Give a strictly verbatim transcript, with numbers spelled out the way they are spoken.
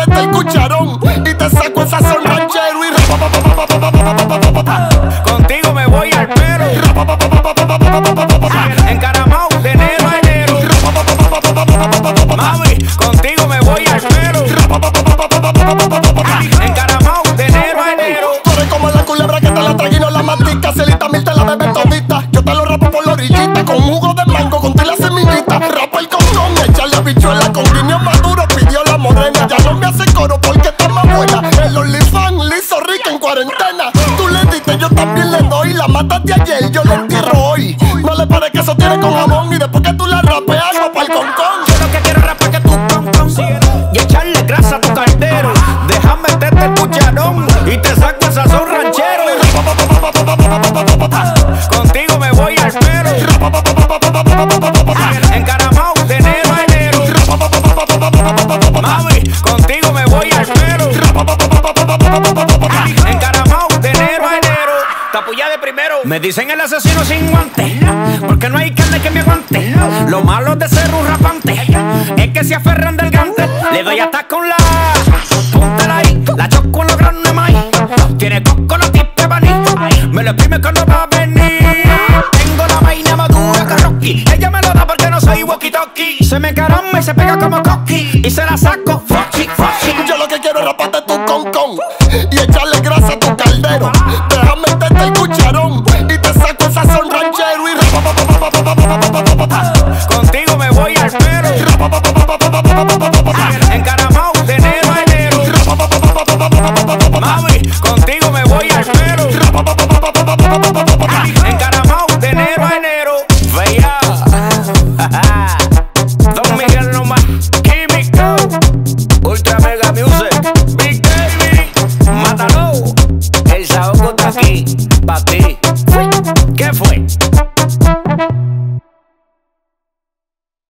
meterte el cucharón y te saco el sazón ranchero y contigo me voy al pelo, encaramao de enero a enero. Mami, contigo me voy al pelo, encaramao de enero a enero. Tú eres como la culebra que te la trague y no la mastica. Celita mil te la bebes todita. Yo te lo rapo por la orillita con jugo de mango, con ti la semillita. Rapa el concón, echarle habichuela con guineo maduro. Pidió la morena, ya no me hace coro porque está más buena. El OnlyFans liso rica en cuarentena. Tú le diste, yo también le doy. La mataste ayer, yo la entierro hoy. No le pare que eso tiene con jamón. Y después que tú la rapeas, hago pa'l concón. Yo lo que quiero es rapar que tú concón y echarle grasa a tu caldero. Déjame meterte el cucharón y te saco el sazón ranchero. Contigo me voy al pelo, encaramao de enero a enero. Mami, contigo me voy al pelo, encaramao de enero a enero. Tapuya de primero. Me dicen el asesino sin guante, porque no hay carne que me aguante. Lo malo de ser un rapante es que se aferran del gante. Le doy hasta con la punta ahí, la choco en los granos de maíz. Tiene coco la tipe maní, me lo exprime cuando va a venir. Tengo la vaina madura que Rocky, ella me lo da porque no soy walkie-talkie. Se me caramba y se pega como coqui, y se la saco fochi, fochi. Yo lo que quiero es raparte tu concón y echarle grasa a tu caldero. Déjame meterte el cucharón y te saco el sazón ranchero y contigo me voy al pelo, encaramao de enero a enero. Mami, contigo me voy al pelo, encaramao de enero a enero. Veía Don Miguel nomás, Químico, Ultra Mega Music, Big Baby, Mátalo, el saoco está aquí.